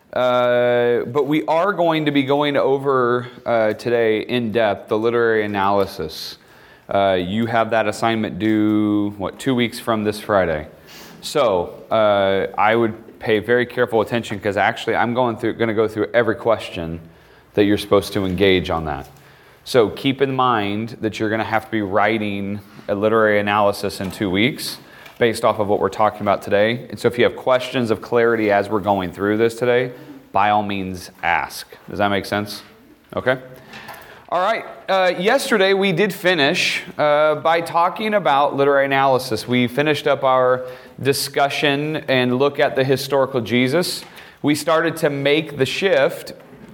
But we are going to be going over today in depth the literary analysis. You have that assignment due, 2 weeks from this Friday. So I would pay very careful attention because actually I'm going to go through every question that you're supposed to engage on that. So keep in mind that you're going to have to be writing a literary analysis in 2 weeks based off of what we're talking about today. And so if you have questions of clarity as we're going through this today, by all means ask. Does that make sense? Okay. All right. Yesterday we did finish by talking about literary analysis. We finished up our discussion and look at the historical Jesus. We started to make the shift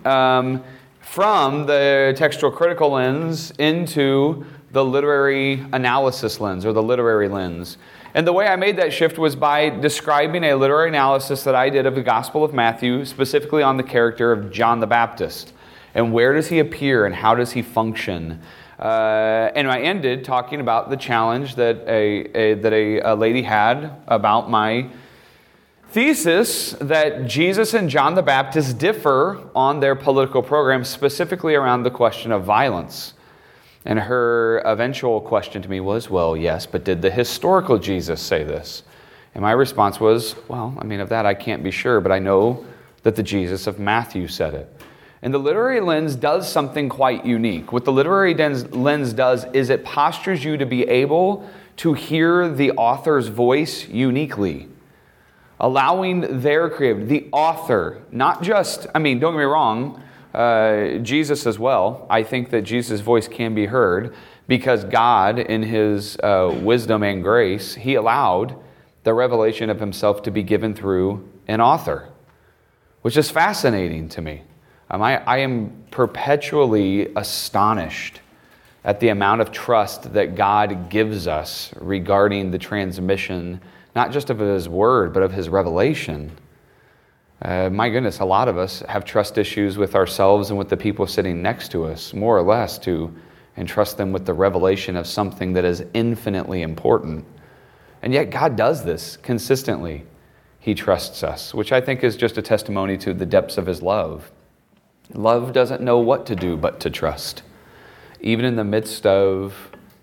from the textual critical lens into the literary analysis lens or the literary lens. And the way I made that shift was by describing a literary analysis that I did of the Gospel of Matthew, specifically on the character of John the Baptist. And where does he appear and how does he function? And I ended talking about the challenge that a lady had about my thesis that Jesus and John the Baptist differ on their political program, specifically around the question of violence. And her eventual question to me was, well, yes, but did the historical Jesus say this? And my response was, well, of that I can't be sure, but I know that the Jesus of Matthew said it. And the literary lens does something quite unique. What the literary lens does is it postures you to be able to hear the author's voice uniquely, allowing their creative, the author, not just, don't get me wrong, Jesus as well. I think that Jesus' voice can be heard because God, in His wisdom and grace, He allowed the revelation of Himself to be given through an author, which is fascinating to me. I am perpetually astonished at the amount of trust that God gives us regarding the transmission, not just of His Word, but of His revelation. My goodness, a lot of us have trust issues with ourselves and with the people sitting next to us, more or less, to entrust them with the revelation of something that is infinitely important. And yet God does this consistently. He trusts us, which I think is just a testimony to the depths of His love. Love doesn't know what to do but to trust, even in the midst of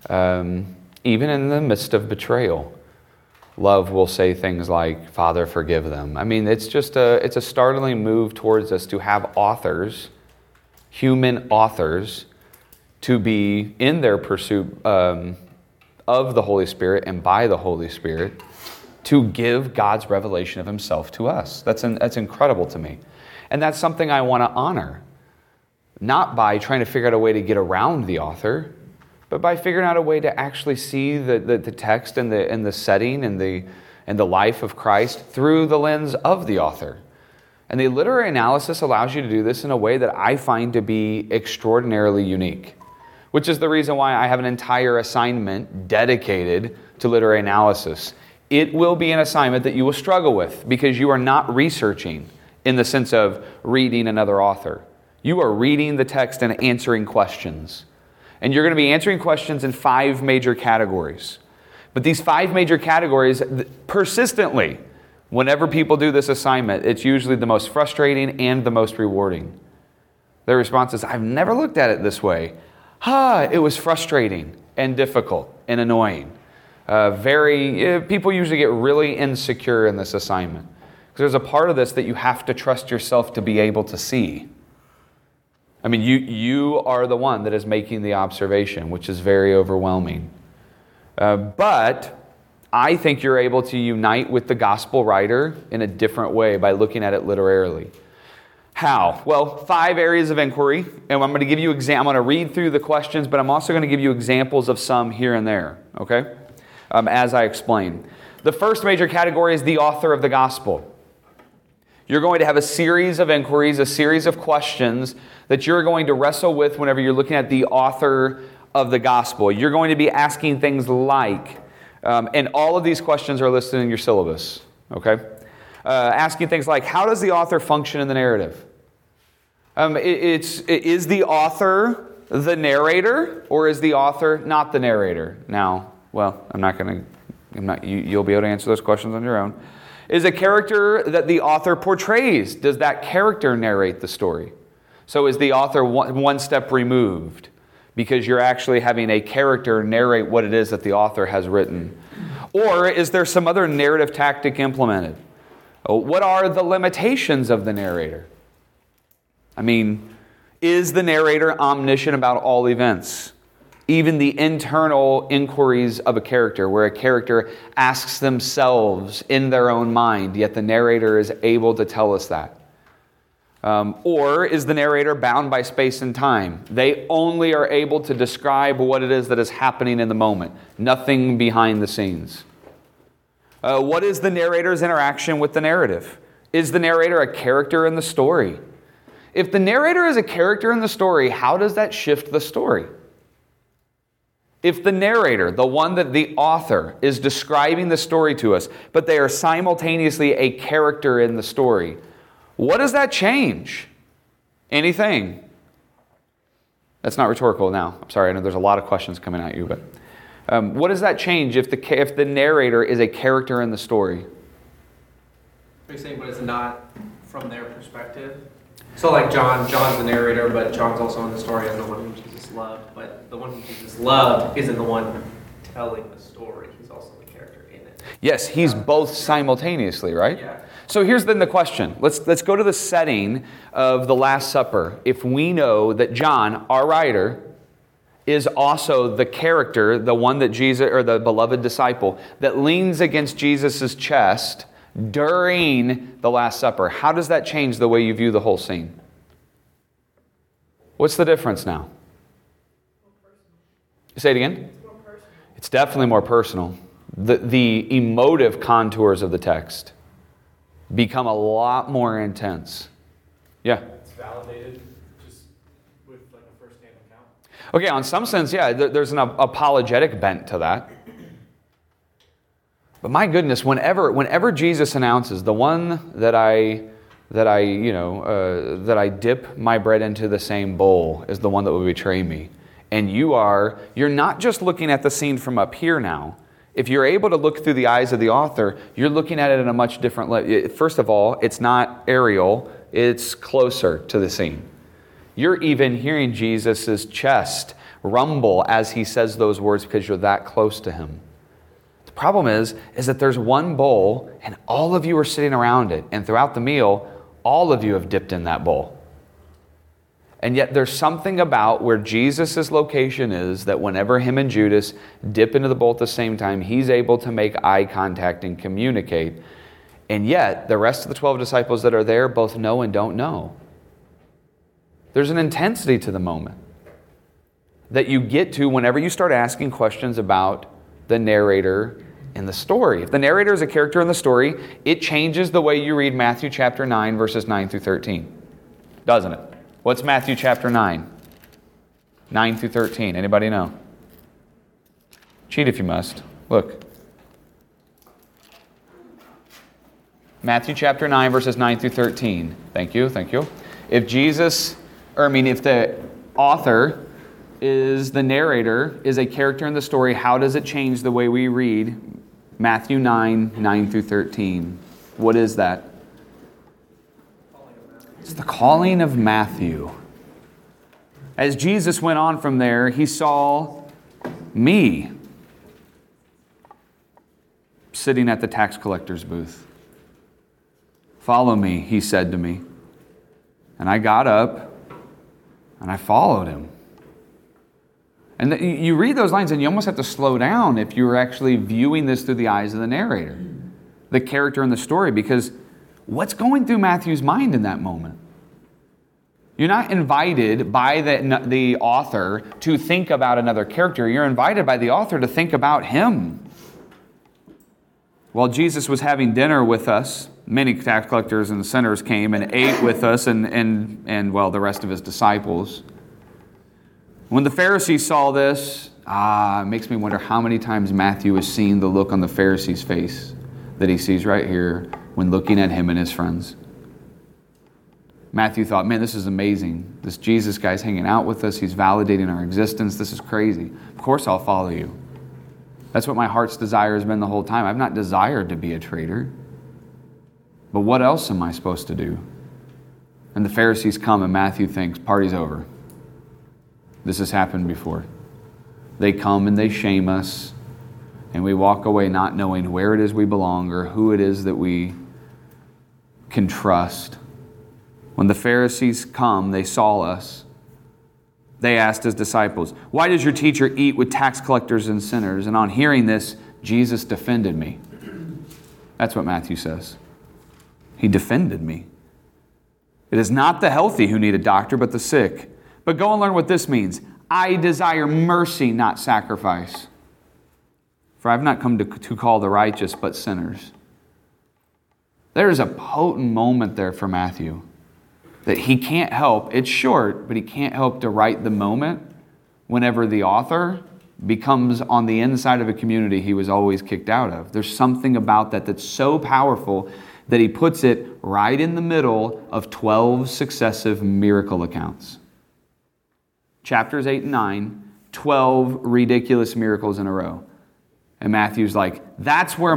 betrayal. Love will say things like, "Father, forgive them." It's a startling move towards us to have authors, human authors, to be in their pursuit of the Holy Spirit and by the Holy Spirit to give God's revelation of Himself to us. That's incredible to me. And that's something I want to honor, not by trying to figure out a way to get around the author, but by figuring out a way to actually see the text and the setting and the life of Christ through the lens of the author. And the literary analysis allows you to do this in a way that I find to be extraordinarily unique, which is the reason why I have an entire assignment dedicated to literary analysis. It will be an assignment that you will struggle with because you are not researching in the sense of reading another author. You are reading the text and answering questions. And you're going to be answering questions in 5 major categories. But these 5 major categories, persistently, whenever people do this assignment, it's usually the most frustrating and the most rewarding. Their response is, I've never looked at it this way. It was frustrating and difficult and annoying. People usually get really insecure in this assignment. Because there's a part of this that you have to trust yourself to be able to see. You are the one that is making the observation, which is very overwhelming. But I think you're able to unite with the gospel writer in a different way by looking at it literarily. How? Well, 5 areas of inquiry, and I'm going to give you I'm going to read through the questions, but I'm also going to give you examples of some here and there, okay? As I explain. The first major category is the author of the gospel. You're going to have a series of inquiries, a series of questions that you're going to wrestle with whenever you're looking at the author of the gospel. You're going to be asking things like, and all of these questions are listed in your syllabus, okay? Asking things like, how does the author function in the narrative? Is the author the narrator, or is the author not the narrator? Now, well, you'll be able to answer those questions on your own. Is a character that the author portrays. Does that character narrate the story? So is the author one step removed because you're actually having a character narrate what it is that the author has written? Or is there some other narrative tactic implemented? What are the limitations of the narrator? I mean, is the narrator omniscient about all events? Even the internal inquiries of a character, where a character asks themselves in their own mind, yet the narrator is able to tell us that. Or is the narrator bound by space and time? They only are able to describe what it is that is happening in the moment, nothing behind the scenes. What is the narrator's interaction with the narrative? Is the narrator a character in the story? If the narrator is a character in the story, how does that shift the story? If the narrator, the one that the author is describing the story to us, but they are simultaneously a character in the story, what does that change? Anything? That's not rhetorical now. I'm sorry, I know there's a lot of questions coming at you, but what does that change if the narrator is a character in the story? Are you saying, but it's not from their perspective? So like John's the narrator, but John's also in the story as the one whom Jesus loved. But the one whom Jesus loved isn't the one telling the story. He's also the character in it. Yes, he's both simultaneously, right? Yeah. So here's then the question. Let's go to the setting of the Last Supper. If we know that John, our writer, is also the character, the one that Jesus, or the beloved disciple, that leans against Jesus' chest during the Last Supper, how does that change the way you view the whole scene? What's the difference now? Say it again? It's definitely more personal. The emotive contours of the text become a lot more intense. Yeah? It's validated just with like a first-hand account. Okay, on some sense, yeah, there's an apologetic bent to that. But my goodness, whenever Jesus announces, the one that I dip my bread into the same bowl is the one that will betray me. And you're not just looking at the scene from up here now. If you're able to look through the eyes of the author, you're looking at it in a much different way. First of all, it's not aerial, it's closer to the scene. You're even hearing Jesus' chest rumble as he says those words because you're that close to him. The problem is that there's one bowl and all of you are sitting around it. And throughout the meal, all of you have dipped in that bowl. And yet there's something about where Jesus' location is that whenever him and Judas dip into the bowl at the same time, he's able to make eye contact and communicate. And yet the rest of the 12 disciples that are there both know and don't know. There's an intensity to the moment that you get to whenever you start asking questions about the narrator in the story. If the narrator is a character in the story, it changes the way you read Matthew chapter 9, verses 9 through 13. Doesn't it? What's Matthew chapter 9? 9 through 13. Anybody know? Cheat if you must. Look. Matthew chapter 9, verses 9 through 13. Thank you. If the author is the narrator, is a character in the story, how does it change the way we read Matthew 9, 9 through 13? What is that? It's the calling of Matthew. As Jesus went on from there, he saw me sitting at the tax collector's booth. "Follow me," he said to me. And I got up and I followed him. And you read those lines and you almost have to slow down if you're actually viewing this through the eyes of the narrator, the character in the story, because what's going through Matthew's mind in that moment? You're not invited by the author to think about another character. You're invited by the author to think about him. While Jesus was having dinner with us, many tax collectors and sinners came and ate with us and the rest of his disciples. When the Pharisees saw this, it makes me wonder how many times Matthew has seen the look on the Pharisee's face that he sees right here when looking at him and his friends. Matthew thought, man, this is amazing. This Jesus guy's hanging out with us. He's validating our existence. This is crazy. Of course I'll follow you. That's what my heart's desire has been the whole time. I've not desired to be a traitor. But what else am I supposed to do? And the Pharisees come and Matthew thinks, party's over. This has happened before. They come and they shame us, and we walk away not knowing where it is we belong or who it is that we can trust. When the Pharisees come, they saw us. They asked his disciples, "Why does your teacher eat with tax collectors and sinners?" And on hearing this, Jesus defended me. That's what Matthew says. He defended me. It is not the healthy who need a doctor, but the sick. But go and learn what this means. I desire mercy, not sacrifice. For I have not come to call the righteous, but sinners. There is a potent moment there for Matthew that he can't help. It's short, but he can't help to write the moment whenever the author becomes on the inside of a community he was always kicked out of. There's something about that that's so powerful that he puts it right in the middle of 12 successive miracle accounts. Chapters 8 and 9, 12 ridiculous miracles in a row. And Matthew's like, that's where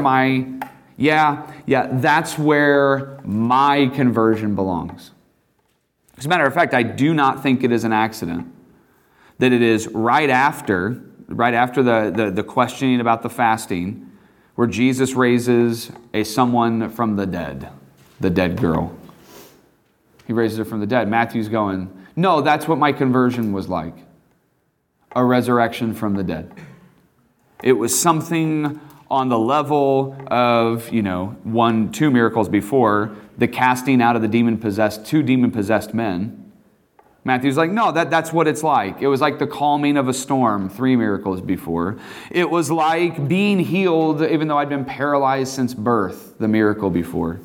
that's where my conversion belongs. As a matter of fact, I do not think it is an accident that it is right after the questioning about the fasting, where Jesus raises someone from the dead girl. He raises her from the dead. Matthew's going, no, that's what my conversion was like. A resurrection from the dead. It was something on the level of, 2 miracles before, the casting out of the two demon-possessed men. Matthew's like, no, that's what it's like. It was like the calming of a storm 3 miracles before. It was like being healed, even though I'd been paralyzed since birth, the miracle before.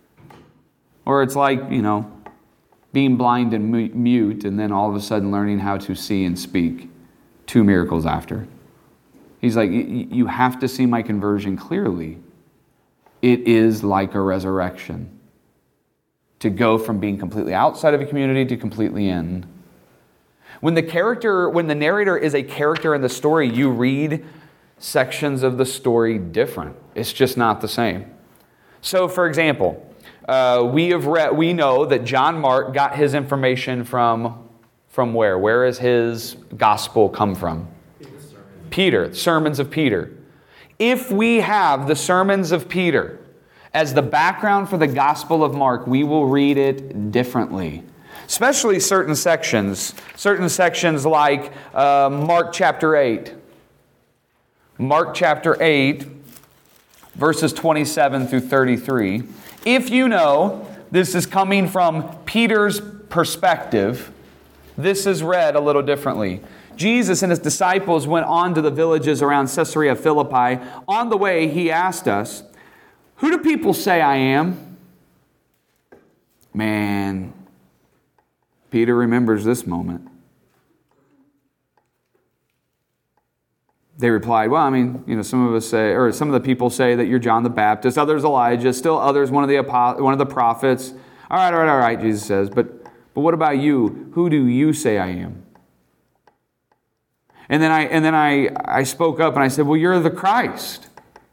Or it's like, being blind and mute, and then all of a sudden learning how to see and speak 2 miracles after. He's like, you have to see my conversion clearly. It is like a resurrection. To go from being completely outside of a community to completely in. When the narrator is a character in the story, you read sections of the story different. It's just not the same. So, for example, we know that John Mark got his information from where? Where is his gospel come from? Peter, sermons of Peter. If we have the sermons of Peter as the background for the Gospel of Mark, we will read it differently. Especially certain sections like Mark chapter 8. Mark chapter 8, verses 27 through 33. If you know this is coming from Peter's perspective, this is read a little differently. Jesus and his disciples went on to the villages around Caesarea Philippi. On the way, he asked us, "Who do people say I am?" Man, Peter remembers this moment. They replied, well, some of us say, or some of the people say that you're John the Baptist, others Elijah, still others one of the prophets. All right, Jesus says, but what about you? Who do you say I am? And then I spoke up and I said, well, you're the Christ.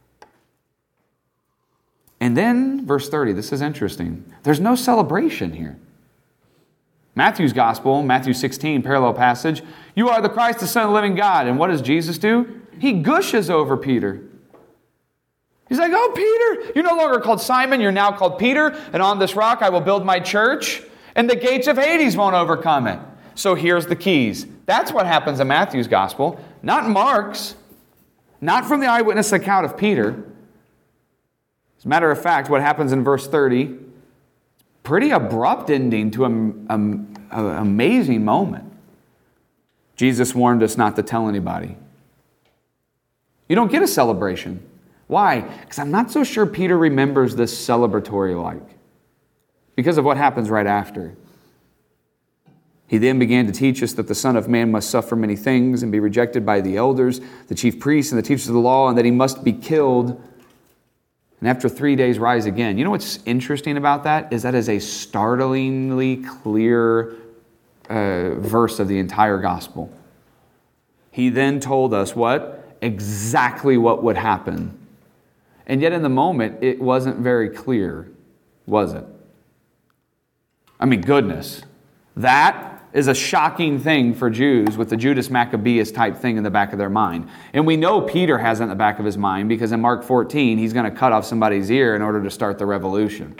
And then, verse 30, this is interesting. There's no celebration here. Matthew's gospel, Matthew 16, parallel passage. You are the Christ, the Son of the living God. And what does Jesus do? He gushes over Peter. He's like, oh, Peter, you're no longer called Simon, you're now called Peter. And on this rock I will build my church, and the gates of Hades won't overcome it. So here's the keys. That's what happens in Matthew's gospel, not Mark's, not from the eyewitness account of Peter. As a matter of fact, what happens in verse 30, pretty abrupt ending to an amazing moment. Jesus warned us not to tell anybody. You don't get a celebration. Why? Because I'm not so sure Peter remembers this celebratory like. Because of what happens right after. He then began to teach us that the Son of Man must suffer many things and be rejected by the elders, the chief priests, and the teachers of the law, and that he must be killed, and after 3 days rise again. You know what's interesting about that? That is a startlingly clear verse of the entire gospel. He then told us what? Exactly what would happen. And yet in the moment, it wasn't very clear. was it? I mean, goodness. That is a shocking thing for Jews with the Judas Maccabeus type thing in the back of their mind. And we know Peter has it in the back of his mind because in Mark 14, he's going to cut off somebody's ear in order to start the revolution.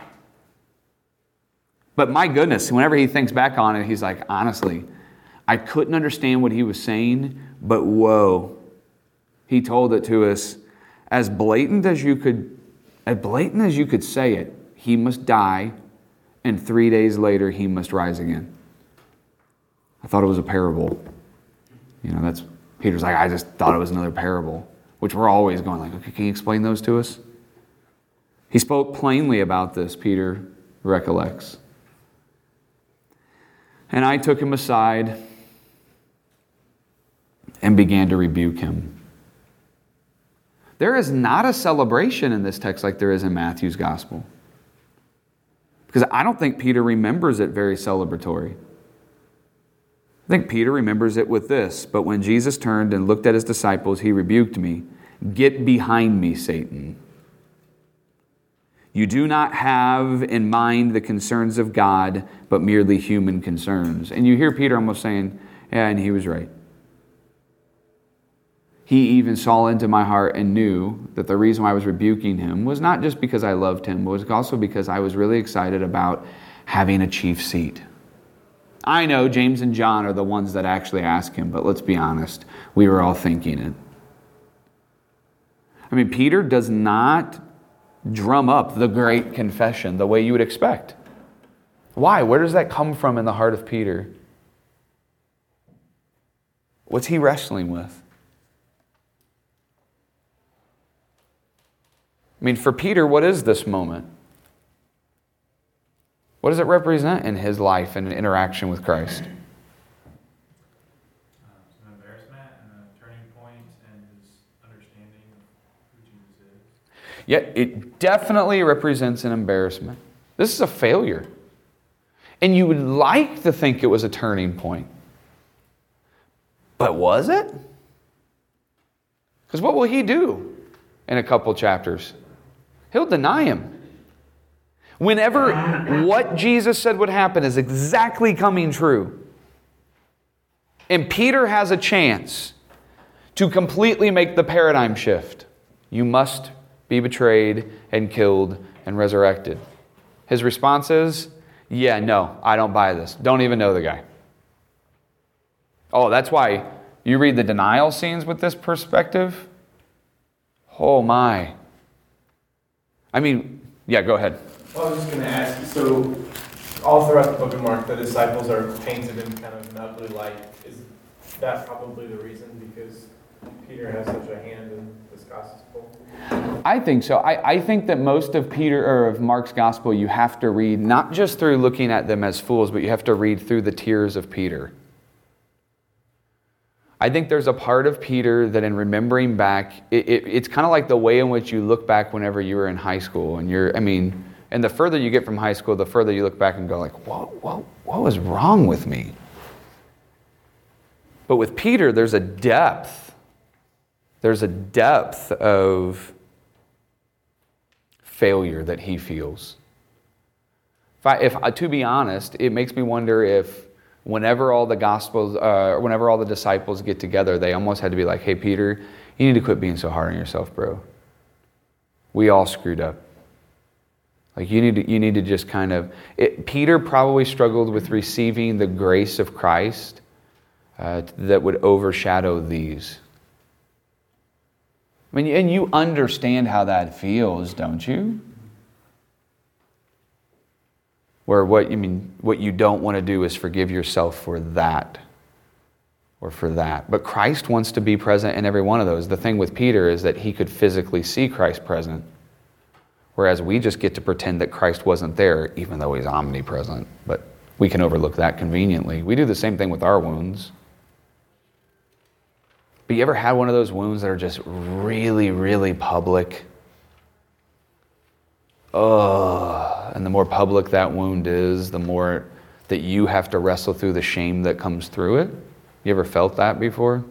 But my goodness, whenever he thinks back on it, he's like, honestly, I couldn't understand what he was saying, but whoa. He told it to us as blatant as you could say it. He must die, and 3 days later he must rise again. I thought it was a parable. That's Peter's like, I just thought it was another parable, which we're always going like, okay, can you explain those to us? He spoke plainly about this, Peter recollects. And I took him aside and began to rebuke him. There is not a celebration in this text like there is in Matthew's gospel. Because I don't think Peter remembers it very celebratory. I think Peter remembers it with this, but when Jesus turned and looked at his disciples, he rebuked me. Get behind me, Satan. You do not have in mind the concerns of God, but merely human concerns. And you hear Peter almost saying, yeah, and he was right. He even saw into my heart and knew that the reason why I was rebuking him was not just because I loved him, but was also because I was really excited about having a chief seat. I know James and John are the ones that actually ask him, but let's be honest, we were all thinking it. I mean, Peter does not drum up the great confession the way you would expect. Why? Where does that come from in the heart of Peter? What's he wrestling with? I mean, for Peter, what is this moment? What does it represent in his life and interaction with Christ? It's an embarrassment and a turning point in his understanding of who Jesus is. Yet it definitely represents an embarrassment. This is a failure. And you would like to think it was a turning point. But was it? Because what will he do in a couple chapters? He'll deny him. Whenever what Jesus said would happen is exactly coming true, and Peter has a chance to completely make the paradigm shift, you must be betrayed and killed and resurrected. His response is, yeah, no, I don't buy this. Don't even know the guy. Oh, that's why you read the denial scenes with this perspective. Oh my. I mean, yeah, go ahead. Well, I was just going to ask, so all throughout the book of Mark, the disciples are painted in kind of an ugly light. Is that probably the reason? Because Peter has such a hand in this gospel? I think so. I think that most of Peter or of Mark's gospel you have to read not just through looking at them as fools, but you have to read through the tears of Peter. I think there's a part of Peter that in remembering back, it's kind of like the way in which you look back whenever you were in high school. And the further you get from high school, the further you look back and go like, what was wrong with me? But with Peter, there's a depth. There's a depth of failure that he feels. If to be honest, it makes me wonder if whenever all the disciples get together, they almost had to be like, hey, Peter, you need to quit being so hard on yourself, bro. We all screwed up. Like you need to just kind of... Peter probably struggled with receiving the grace of Christ that would overshadow these. I mean, and you understand how that feels, don't you? Where what you don't want to do is forgive yourself for that or for that. But Christ wants to be present in every one of those. The thing with Peter is that he could physically see Christ present, whereas we just get to pretend that Christ wasn't there, even though he's omnipresent. But we can overlook that conveniently. We do the same thing with our wounds. But you ever had one of those wounds that are just really, really public? And the more public that wound is, the more that you have to wrestle through the shame that comes through it. You ever felt that before?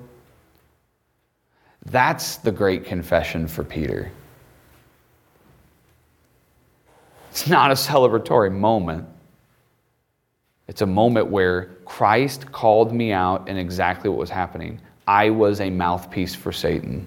That's the great confession for Peter. It's not a celebratory moment. It's a moment where Christ called me out in exactly what was happening. I was a mouthpiece for Satan.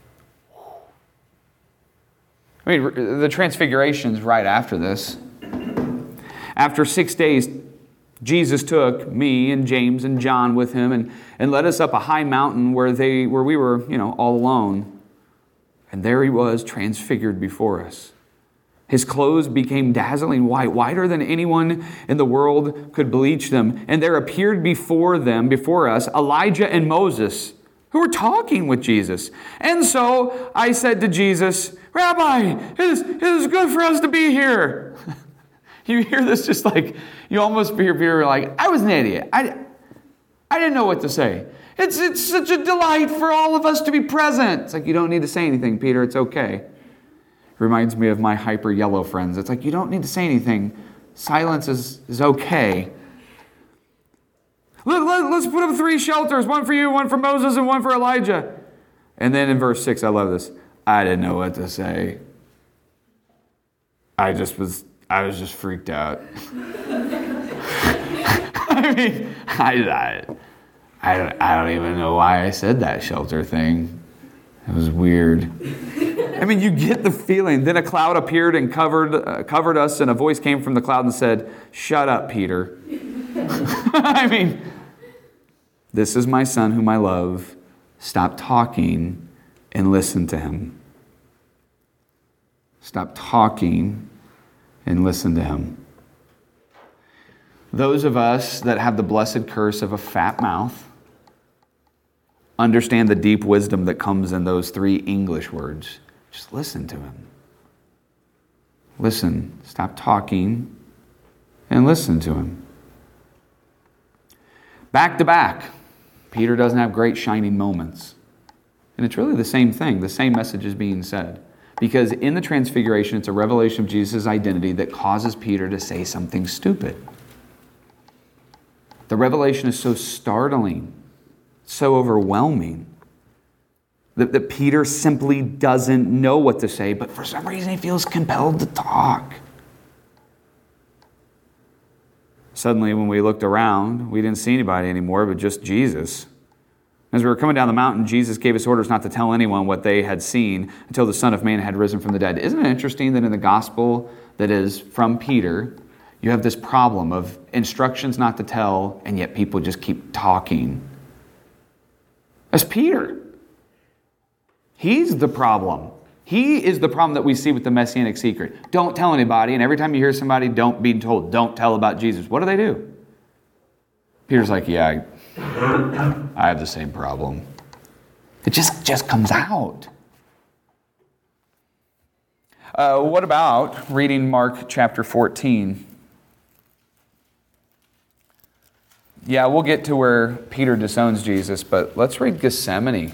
I mean, the transfiguration's right after this. After 6 days, Jesus took me and James and John with him and led us up a high mountain where we were, all alone. And there he was, transfigured before us. His clothes became dazzling white, whiter than anyone in the world could bleach them. And there appeared before us, Elijah and Moses, who were talking with Jesus. And so I said to Jesus, Rabbi, it is good for us to be here. You hear this just like, you almost hear like, I was an idiot. I didn't know what to say. It's such a delight for all of us to be present. It's like, you don't need to say anything, Peter. It's okay. It reminds me of my hyper yellow friends. It's like, you don't need to say anything. Silence is okay. Let's put up 3 shelters. One for you, one for Moses, and one for Elijah. And then in verse 6, I love this. I didn't know what to say. I was just freaked out. I mean, I don't even know why I said that shelter thing. It was weird. I mean, you get the feeling. Then a cloud appeared and covered us, and a voice came from the cloud and said, "Shut up, Peter." I mean, this is my son whom I love. Stop talking and listen to him. Stop talking and listen to him. Those of us that have the blessed curse of a fat mouth understand the deep wisdom that comes in those 3 English words. Just listen to him. Listen. Stop talking and listen to him. Back to back, Peter doesn't have great shining moments. And it's really the same thing. The same message is being said. Because in the Transfiguration, it's a revelation of Jesus' identity that causes Peter to say something stupid. The revelation is so startling, so overwhelming, that Peter simply doesn't know what to say, but for some reason he feels compelled to talk. Suddenly, when we looked around, we didn't see anybody anymore, but just Jesus. As we were coming down the mountain, Jesus gave us orders not to tell anyone what they had seen until the Son of Man had risen from the dead. Isn't it interesting that in the gospel that is from Peter, you have this problem of instructions not to tell, and yet people just keep talking? That's Peter. He's the problem. He is the problem that we see with the Messianic secret. Don't tell anybody, and every time you hear somebody, don't be told, don't tell about Jesus. What do? Peter's like, yeah, I have the same problem. It just comes out. What about reading Mark chapter 14? Yeah, we'll get to where Peter disowns Jesus, but let's read Gethsemane.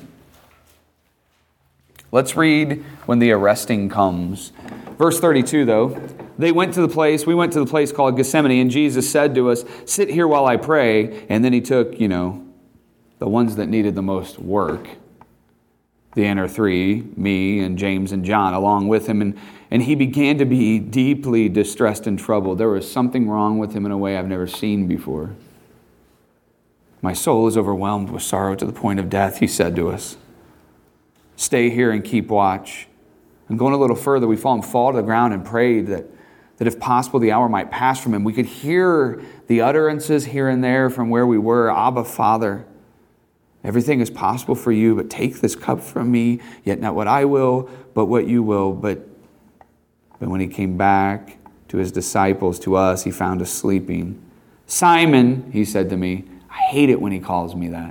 Let's read when the arresting comes. Verse 32, though. We went to the place called Gethsemane, and Jesus said to us, "Sit here while I pray." And then he took, the ones that needed the most work, the inner 3, me and James and John, along with him. And he began to be deeply distressed and troubled. There was something wrong with him in a way I've never seen before. "My soul is overwhelmed with sorrow to the point of death," he said to us. "Stay here and keep watch." And going a little further, we saw him fall to the ground and prayed that if possible the hour might pass from him. We could hear the utterances here and there from where we were. "Abba, Father, everything is possible for you, but take this cup from me, yet not what I will, but what you will." But when he came back to his disciples, to us, he found us sleeping. "Simon," he said to me. I hate it when he calls me that.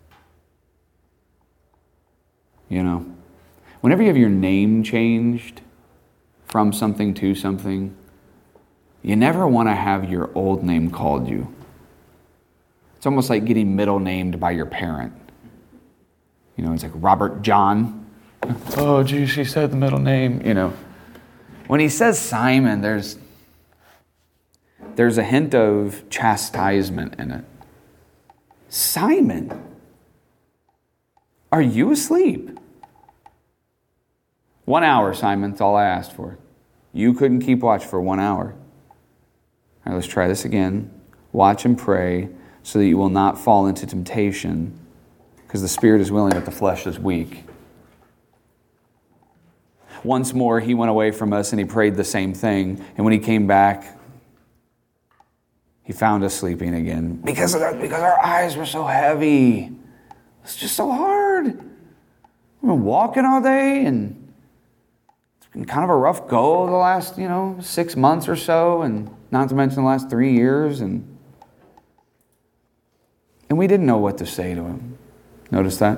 Whenever you have your name changed from something to something, you never want to have your old name called you. It's almost like getting middle named by your parent. It's like Robert John. Oh, geez, she said the middle name. When he says Simon, there's a hint of chastisement in it. Simon, are you asleep? 1 hour, Simon, that's all I asked for. You couldn't keep watch for 1 hour. All right, let's try this again. Watch and pray so that you will not fall into temptation, because the spirit is willing but the flesh is weak. Once more, he went away from us and he prayed the same thing. And when he came back, he found us sleeping again because our eyes were so heavy. It's just so hard. We've been walking all day, and it's been kind of a rough go the last, 6 months or so, and not to mention the last 3 years. And we didn't know what to say to him. Notice that?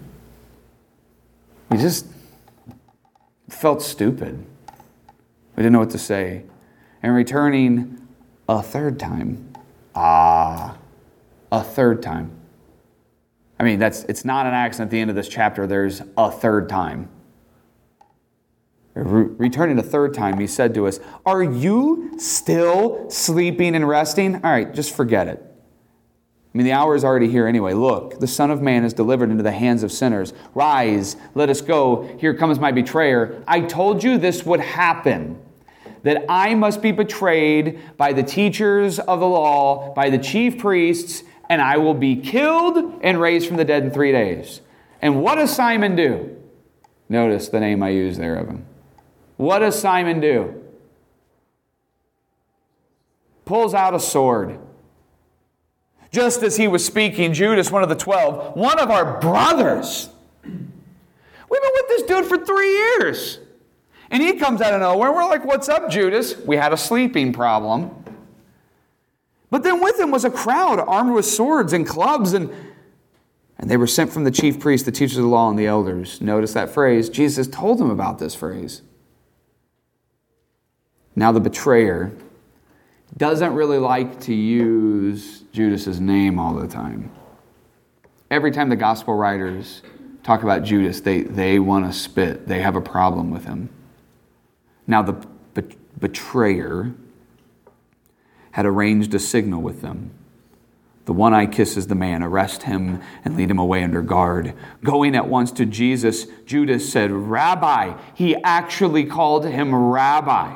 We just felt stupid. We didn't know what to say. And returning a third time. A third time. I mean, it's not an accident at the end of this chapter. There's a third time. Returning a third time, he said to us, "Are you still sleeping and resting?" All right, just forget it. I mean, the hour is already here anyway. Look, the Son of Man is delivered into the hands of sinners. Rise, let us go. Here comes my betrayer. I told you this would happen, that I must be betrayed by the teachers of the law, by the chief priests, and I will be killed and raised from the dead in 3 days. And what does Simon do? Notice the name I use there of him. What does Simon do? Pulls out a sword. Just as he was speaking, Judas, one of the 12, one of our brothers. We've been with this dude for 3 years. And he comes out of nowhere. We're like, "What's up, Judas?" We had a sleeping problem. But then with him was a crowd armed with swords and clubs, and they were sent from the chief priests, the teachers of the law, and the elders. Notice that phrase. Jesus told them about this phrase. Now the betrayer doesn't really like to use Judas's name all the time. Every time the gospel writers talk about Judas, they want to spit. They have a problem with him. Now the betrayer had arranged a signal with them. The one eye kisses the man. Arrest him and lead him away under guard. Going at once to Jesus, Judas said, "Rabbi." He actually called him Rabbi.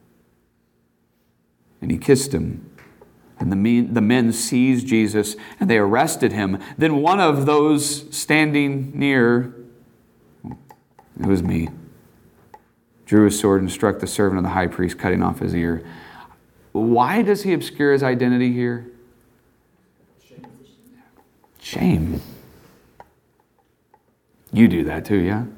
And he kissed him. And the men seized Jesus and they arrested him. Then one of those standing near, it was me, drew his sword and struck the servant of the high priest, cutting off his ear. Why does he obscure his identity here? Shame. You do that too, yeah?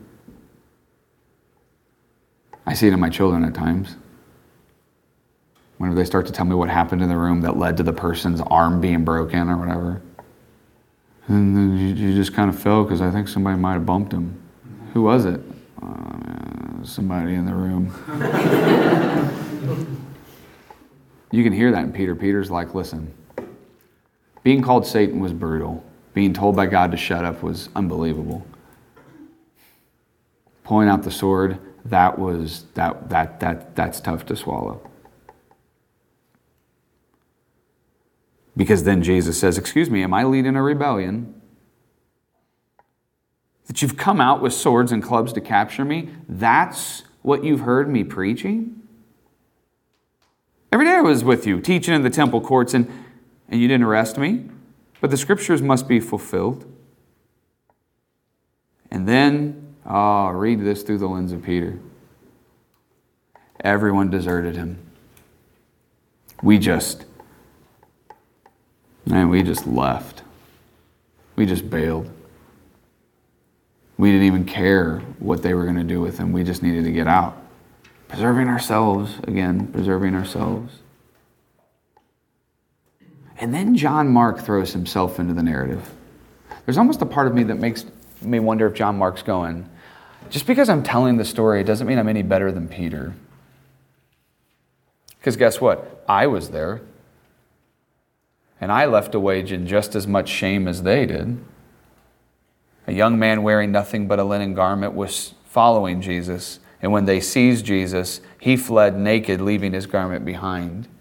I see it in my children at times. Whenever they start to tell me what happened in the room that led to the person's arm being broken or whatever. And then you just kind of fell because I think somebody might have bumped him. Who was it? Somebody in the room. You can hear that in Peter. Peter's like, listen, being called Satan was brutal. Being told by God to shut up was unbelievable. Pulling out the sword, that's tough to swallow. Because then Jesus says, "Excuse me, am I leading a rebellion? That you've come out with swords and clubs to capture me? That's what you've heard me preaching? Every day I was with you, teaching in the temple courts, and you didn't arrest me. But the scriptures must be fulfilled." And then, read this through the lens of Peter. Everyone deserted him. We just left. We just bailed. We didn't even care what they were going to do with him. We just needed to get out. Preserving ourselves. And then John Mark throws himself into the narrative. There's almost a part of me that makes me wonder if John Mark's going, just because I'm telling the story, it doesn't mean I'm any better than Peter. Because guess what? I was there. And I left a wage in just as much shame as they did. A young man wearing nothing but a linen garment was following Jesus. And when they seized Jesus, he fled naked, leaving his garment behind.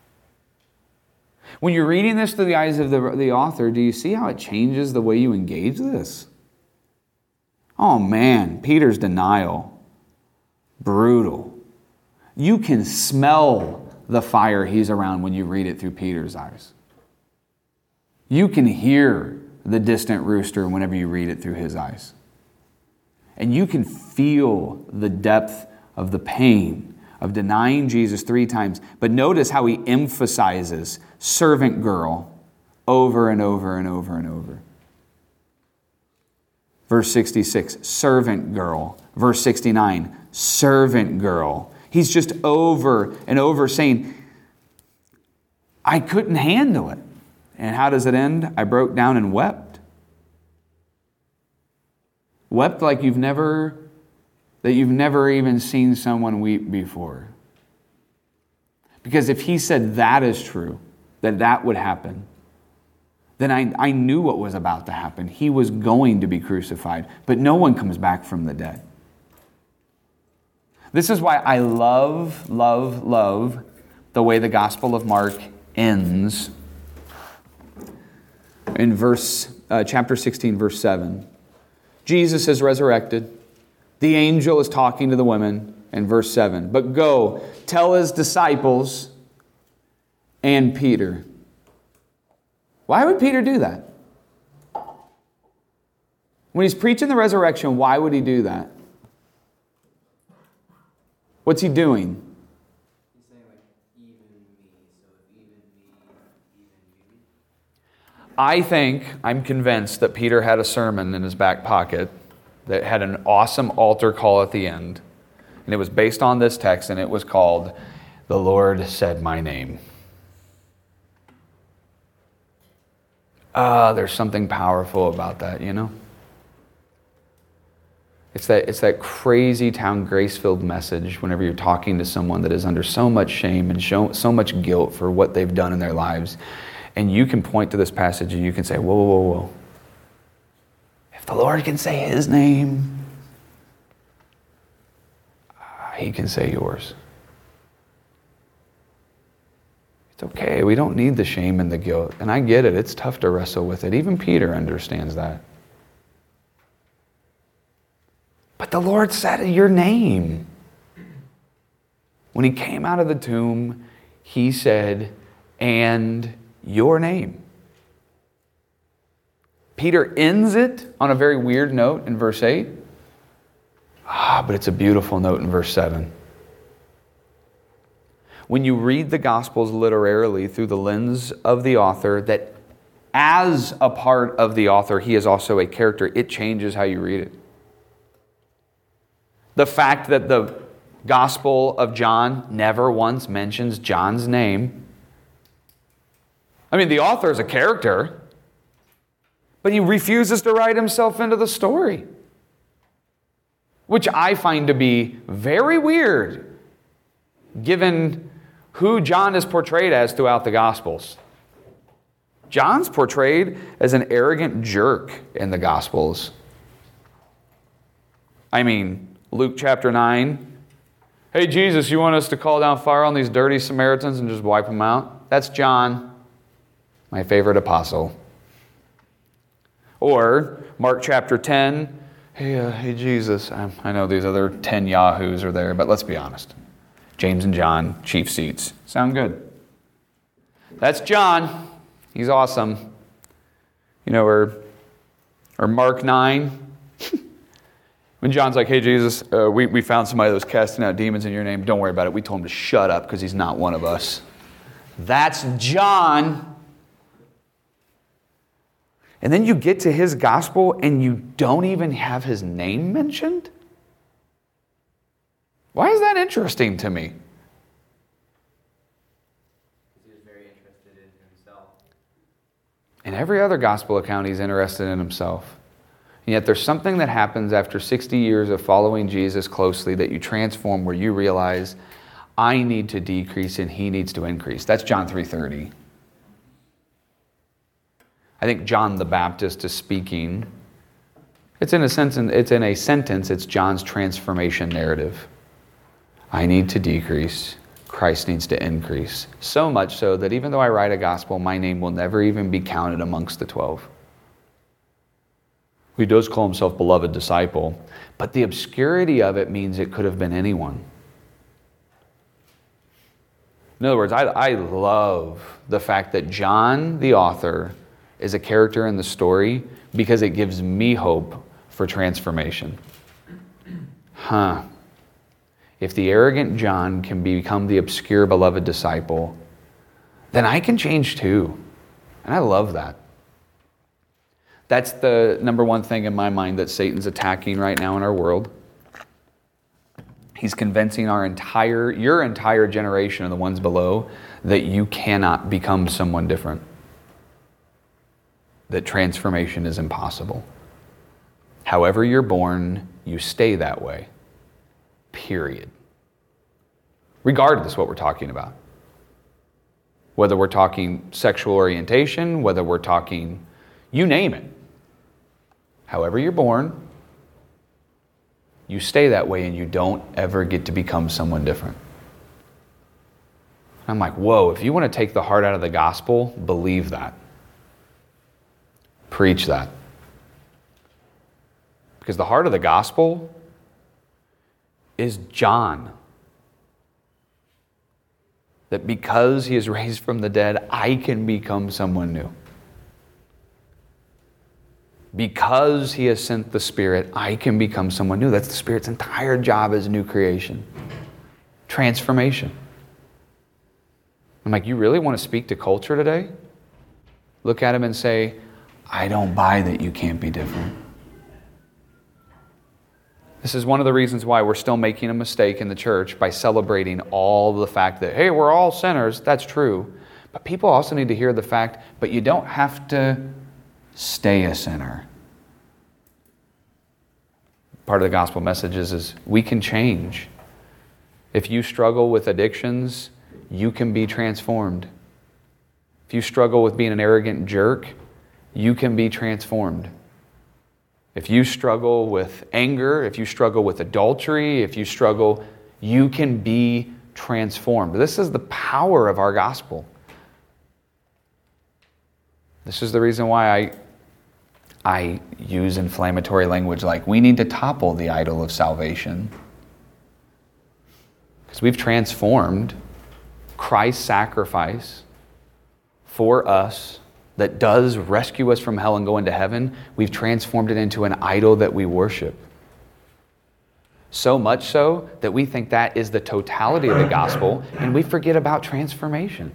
When you're reading this through the eyes of the author, do you see how it changes the way you engage this? Oh man, Peter's denial. Brutal. You can smell the fire he's around when you read it through Peter's eyes. You can hear the distant rooster whenever you read it through his eyes. And you can feel the depth of the pain of denying Jesus 3 times. But notice how he emphasizes servant girl over and over and over and over. Verse 66, servant girl. Verse 69, servant girl. He's just over and over saying, I couldn't handle it. And how does it end? I broke down and wept. Wept like you've never even seen someone weep before. Because if he said that is true, that would happen, then I knew what was about to happen. He was going to be crucified, but no one comes back from the dead. This is why I love the way the Gospel of Mark ends. In chapter 16, verse 7. Jesus is resurrected. The angel is talking to the women in verse 7. But go, tell his disciples and Peter. Why would Peter do that? When he's preaching the resurrection, why would he do that? What's he doing? He's saying like, even me, so even me, even you. I'm convinced that Peter had a sermon in his back pocket that had an awesome altar call at the end. And it was based on this text, and it was called, "The Lord Said My Name." There's something powerful about that, you know? It's that crazy town grace-filled message whenever you're talking to someone that is under so much shame and so much guilt for what they've done in their lives. And you can point to this passage and you can say, whoa, whoa, whoa. If the Lord can say his name, he can say yours. It's okay. We don't need the shame and the guilt. And I get it. It's tough to wrestle with it. Even Peter understands that. But the Lord said your name. When he came out of the tomb, he said, and your name. Peter ends it on a very weird note in verse 8. But it's a beautiful note in verse 7. When you read the Gospels literarily through the lens of the author, that as a part of the author, he is also a character, it changes how you read it. The fact that the Gospel of John never once mentions John's name. I mean, the author is a character, but he refuses to write himself into the story, which I find to be very weird, given who John is portrayed as throughout the Gospels. John's portrayed as an arrogant jerk in the Gospels. I mean, Luke chapter 9. Hey, Jesus, you want us to call down fire on these dirty Samaritans and just wipe them out? That's John, my favorite apostle. Or Mark chapter 10. Hey, Jesus, I know these other 10 yahoos are there, but let's be honest. James and John, chief seats. Sound good? That's John. He's awesome. You know, or Mark 9. When John's like, hey, Jesus, we found somebody that was casting out demons in your name. Don't worry about it. We told him to shut up because he's not one of us. That's John. And then you get to his gospel and you don't even have his name mentioned? Why is that interesting to me? Because he was very interested in himself. In every other gospel account, he's interested in himself. And yet there's something that happens after 60 years of following Jesus closely that you transform where you realize, I need to decrease and he needs to increase. That's John 3:30. I think John the Baptist is speaking. It's in a sentence, it's John's transformation narrative. I need to decrease. Christ needs to increase. So much so that even though I write a gospel, my name will never even be counted amongst the 12. He does call himself beloved disciple, but the obscurity of it means it could have been anyone. In other words, I love the fact that John, the author, is a character in the story because it gives me hope for transformation. If the arrogant John can become the obscure, beloved disciple, then I can change too. And I love that. That's the number one thing in my mind that Satan's attacking right now in our world. He's convincing your entire generation and the ones below that you cannot become someone different. That transformation is impossible. However you're born, you stay that way. Period. Regardless what we're talking about. Whether we're talking sexual orientation, whether we're talking, you name it. However you're born, you stay that way and you don't ever get to become someone different. I'm like, whoa, if you want to take the heart out of the gospel, believe that. Preach that. Because the heart of the gospel is John. That because he is raised from the dead, I can become someone new. Because he has sent the Spirit, I can become someone new. That's the Spirit's entire job as new creation. Transformation. I'm like, you really want to speak to culture today? Look at him and say, I don't buy that you can't be different. This is one of the reasons why we're still making a mistake in the church by celebrating all the fact that, hey, we're all sinners. That's true. But people also need to hear the fact, but you don't have to stay a sinner. Part of the gospel message is we can change. If you struggle with addictions, you can be transformed. If you struggle with being an arrogant jerk, you can be transformed. If you struggle with anger, if you struggle with adultery, you can be transformed. This is the power of our gospel. This is the reason why I use inflammatory language like, we need to topple the idol of salvation. Because we've transformed Christ's sacrifice for us that does rescue us from hell and go into heaven. We've transformed it into an idol that we worship. So much so that we think that is the totality of the gospel, and we forget about transformation.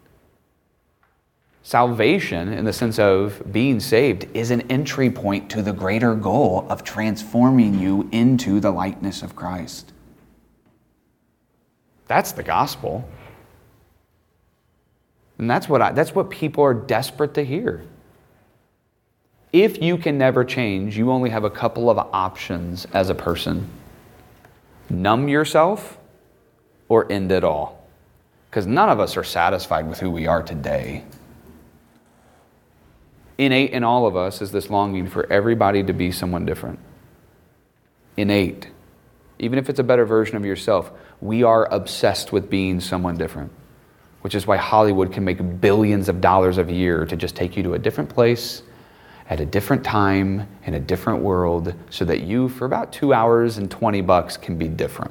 Salvation, in the sense of being saved, is an entry point to the greater goal of transforming you into the likeness of Christ. That's the gospel. And that's what people are desperate to hear. If you can never change, you only have a couple of options as a person. Numb yourself or end it all. Because none of us are satisfied with who we are today. Innate in all of us is this longing for everybody to be someone different. Innate. Even if it's a better version of yourself, we are obsessed with being someone different. Which is why Hollywood can make billions of dollars a year to just take you to a different place, at a different time, in a different world, so that you, for about 2 hours and $20, can be different.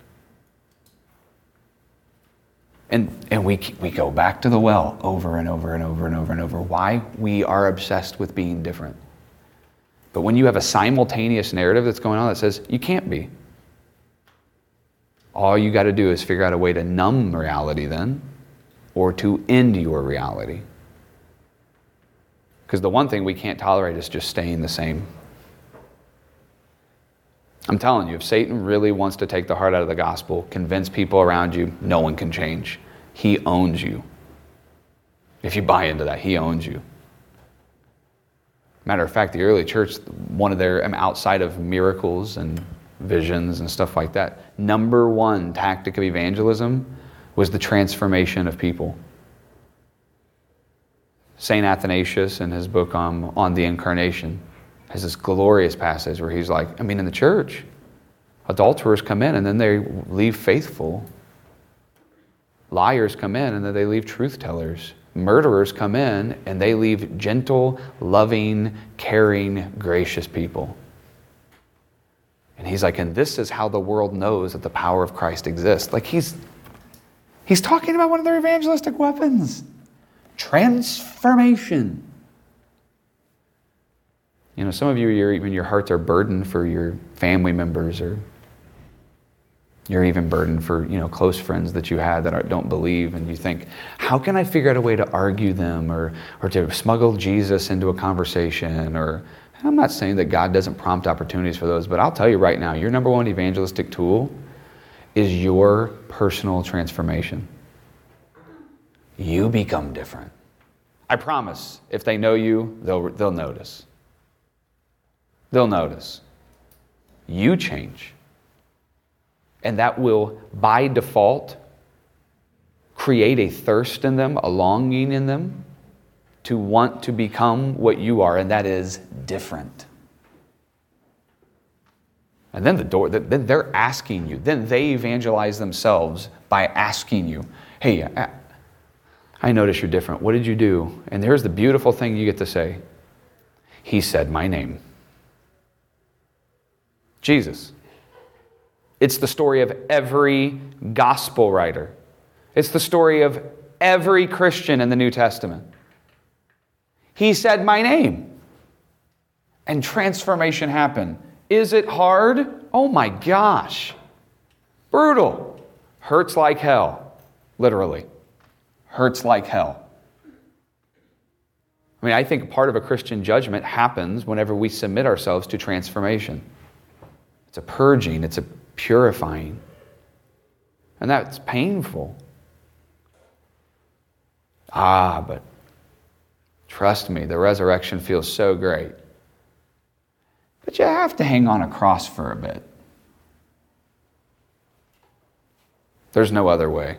And we go back to the well over and over and over and over and over. Why? We are obsessed with being different. But when you have a simultaneous narrative that's going on that says, you can't be. All you got to do is figure out a way to numb reality then, or to end your reality. Because the one thing we can't tolerate is just staying the same. I'm telling you, if Satan really wants to take the heart out of the gospel, convince people around you, no one can change. He owns you. If you buy into that, he owns you. Matter of fact, the early church, one of their, outside of miracles and visions and stuff like that, number one tactic of evangelism was the transformation of people. St. Athanasius, in his book on the Incarnation, has this glorious passage where he's like, in the church, adulterers come in and then they leave faithful. Liars come in and then they leave truth tellers. Murderers come in and they leave gentle, loving, caring, gracious people. And he's like, and this is how the world knows that the power of Christ exists. Like he's He's talking about one of their evangelistic weapons. Transformation. You know, some of you, even your hearts are burdened for your family members, or you're even burdened for, close friends that you had that don't believe, and you think, how can I figure out a way to argue them or to smuggle Jesus into a conversation? Or I'm not saying that God doesn't prompt opportunities for those, but I'll tell you right now, your number one evangelistic tool is your personal transformation. You become different. I promise, if they know you, they'll notice. They'll notice. You change. And that will, by default, create a thirst in them, a longing in them, to want to become what you are, and that is different. And then then they're asking you. Then they evangelize themselves by asking you, hey, I notice you're different. What did you do? And here's the beautiful thing you get to say. He said my name. Jesus. It's the story of every gospel writer. It's the story of every Christian in the New Testament. He said my name. And transformation happened. Is it hard? Oh my gosh. Brutal. Hurts like hell. Literally. Hurts like hell. I mean, I think part of a Christian judgment happens whenever we submit ourselves to transformation. It's a purging. It's a purifying. And that's painful. But trust me, the resurrection feels so great. But you have to hang on a cross for a bit. There's no other way.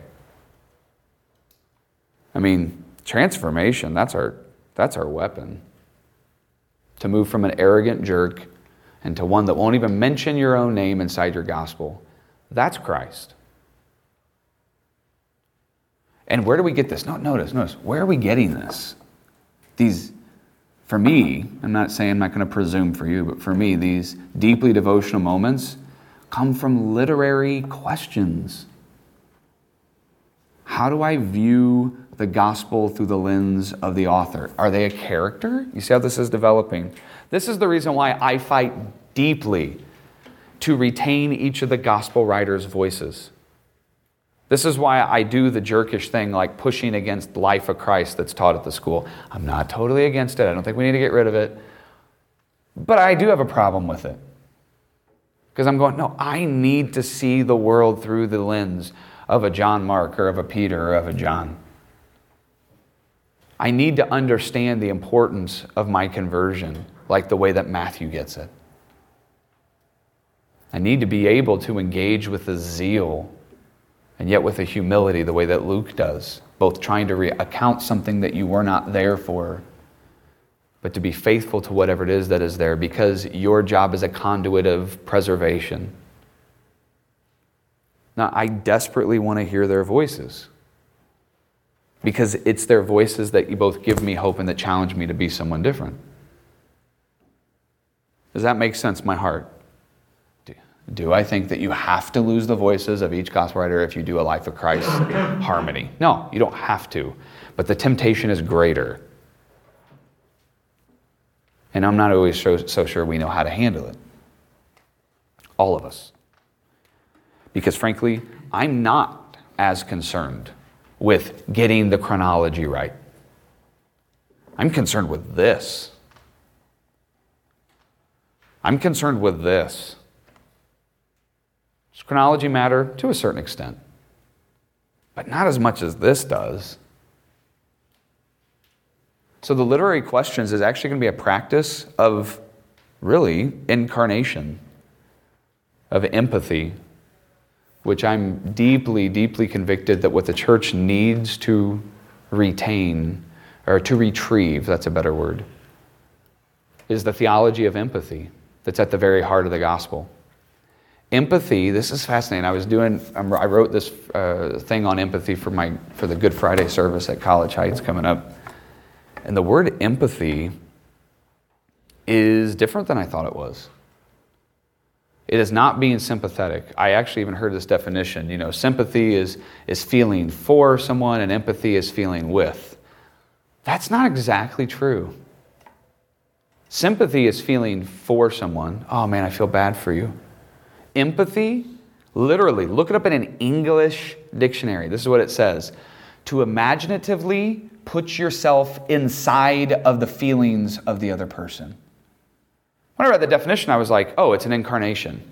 I mean, transformation, that's our weapon. To move from an arrogant jerk into one that won't even mention your own name inside your gospel. That's Christ. And where do we get this? No, notice, where are we getting this? For me, I'm not saying I'm not going to presume for you, but for me, these deeply devotional moments come from literary questions. How do I view the gospel through the lens of the author? Are they a character? You see how this is developing? This is the reason why I fight deeply to retain each of the gospel writers' voices. This is why I do the jerkish thing like pushing against the life of Christ that's taught at the school. I'm not totally against it. I don't think we need to get rid of it. But I do have a problem with it. Because I'm going, no, I need to see the world through the lens of a John Mark or of a Peter or of a John. I need to understand the importance of my conversion like the way that Matthew gets it. I need to be able to engage with a zeal and yet with a humility the way that Luke does, both trying to account something that you were not there for, but to be faithful to whatever it is that is there, because your job is a conduit of preservation. Now, I desperately want to hear their voices, because it's their voices that both give me hope and that challenge me to be someone different. Does that make sense, my heart? Do I think that you have to lose the voices of each gospel writer if you do a Life of Christ harmony? No, you don't have to. But the temptation is greater. And I'm not always so sure we know how to handle it. All of us. Because frankly, I'm not as concerned with getting the chronology right. I'm concerned with this. I'm concerned with this. Does chronology matter? To a certain extent. But not as much as this does. So the literary questions is actually going to be a practice of, really, incarnation, of empathy, which I'm deeply, deeply convicted that what the church needs to retain, or to retrieve, that's a better word, is the theology of empathy that's at the very heart of the gospel. Empathy, this is fascinating. I wrote this thing on empathy for the Good Friday service at College Heights coming up. And the word empathy is different than I thought it was. It is not being sympathetic. I actually even heard this definition. Sympathy is feeling for someone, and empathy is feeling with. That's not exactly true. Sympathy is feeling for someone. Oh man, I feel bad for you. Empathy, literally, look it up in an English dictionary. This is what it says. To imaginatively put yourself inside of the feelings of the other person. When I read the definition, I was like, oh, it's an incarnation.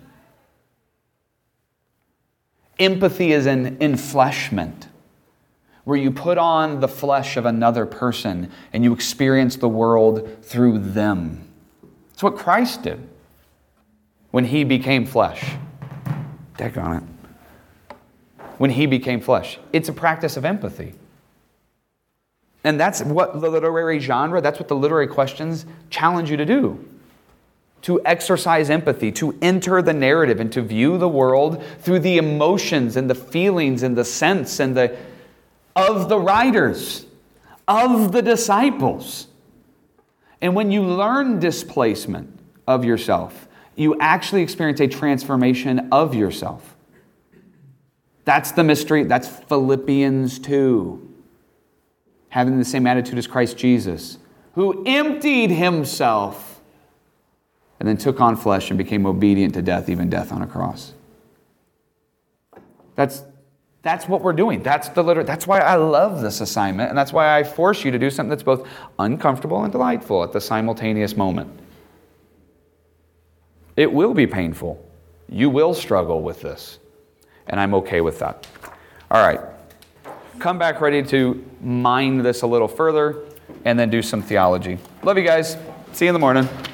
Empathy is an enfleshment, where you put on the flesh of another person and you experience the world through them. That's what Christ did when He became flesh. Daggone it. When He became flesh. It's a practice of empathy. And that's what the literary genre, that's what the literary questions challenge you to do. To exercise empathy, to enter the narrative and to view the world through the emotions and the feelings and the sense and of the writers, of the disciples. And when you learn displacement of yourself, you actually experience a transformation of yourself. That's the mystery. That's Philippians 2. Having the same attitude as Christ Jesus, who emptied Himself and then took on flesh and became obedient to death, even death on a cross. That's what we're doing. That's why I love this assignment, and that's why I force you to do something that's both uncomfortable and delightful at the simultaneous moment. It will be painful. You will struggle with this, and I'm okay with that. All right. Come back ready to mine this a little further and then do some theology. Love you guys. See you in the morning.